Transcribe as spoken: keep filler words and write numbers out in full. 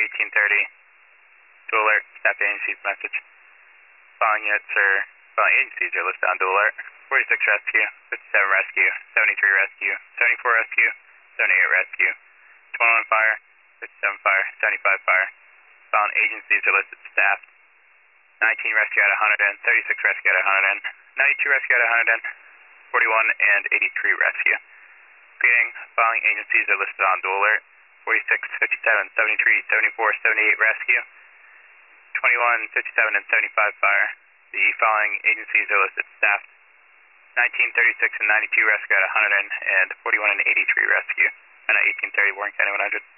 eighteen thirty, dual alert, staff agency's message. Following units or following agencies are listed on dual alert. forty-six rescue, fifty-seven rescue, seventy-three rescue, seventy-four rescue, seventy-eight rescue, twenty-one fire, fifty-seven fire, seventy-five fire. Following agencies are listed staffed. nineteen rescue out of one hundred, thirty-six rescue out of one hundred, ninety-two rescue out of one hundred, forty-one and eighty-three rescue. Repeating, following agencies are listed on dual alert. forty-six, fifty-seven, seventy-three, seventy-four, seventy-eight rescue. twenty-one, fifty-seven, and seventy-five fire. The following agencies are listed staffed. nineteen, thirty-six, and ninety-two rescue out of one hundred, and forty-one and eighty-three rescue. And at eighteen thirty, Warren County one hundred.